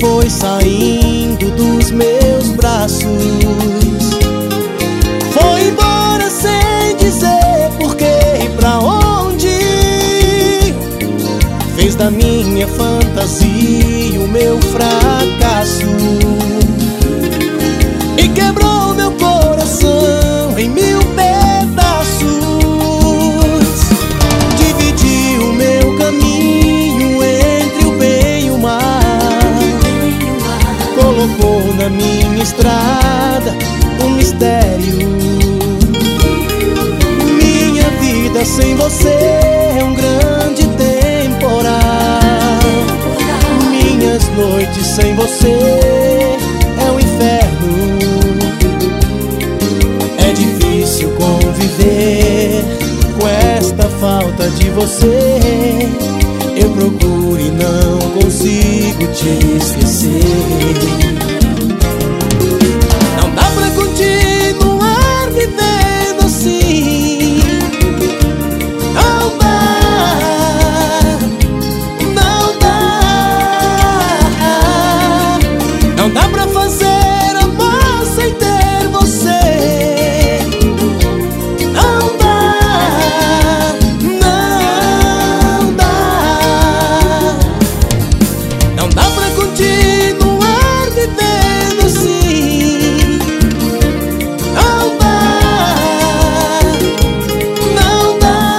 foi saindo dos meus braços, foi embora sem dizer porquê e pra onde. Fez da minha fantasia o meu fracasso e quebrou meu coração em mil pedaços. Dividiu o meu caminho entre o bem e o mal, colocou na minha estrada um mistério. Minha vida sem você é um grande temporal. Minhas noites sem você é um inferno. É difícil conviver com esta falta de você. Eu procuro e não consigo te esquecer. Não dá pra continuar vivendo assim. Não dá, não dá. Não dá pra fazer amor sem ter você. Não dá, não dá. Não dá pra continuar vivendo assim. Não dá, não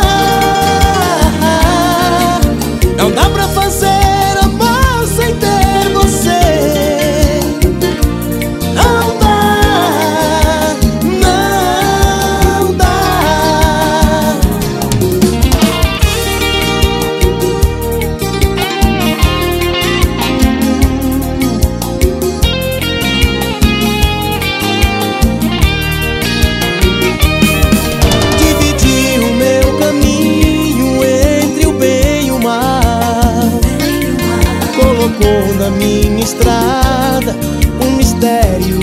dá. Não dá pra fazer amor sem ter você. Não dá, não dá. Dividiu o meu caminho entre o bem e o mal, colocou na minha estrada um mistério.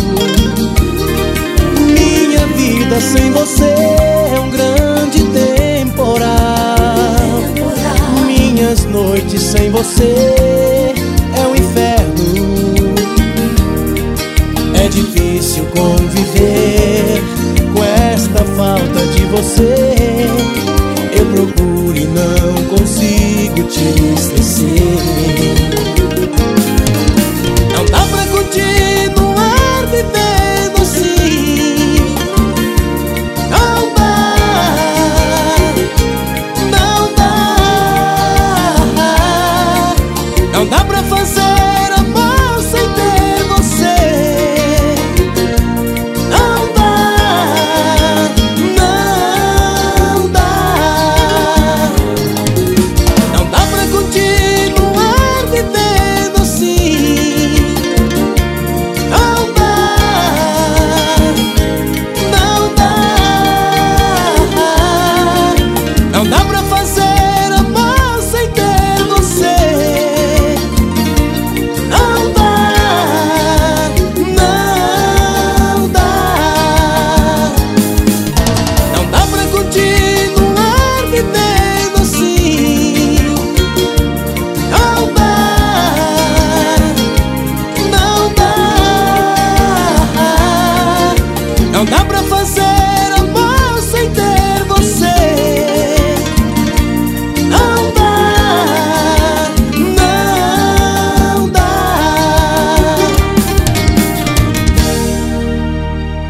Minha vida sem você é um grande temporal. Minhas noites sem você é um inferno. É difícil conviver com esta falta de você. Eu procuro e não consigo te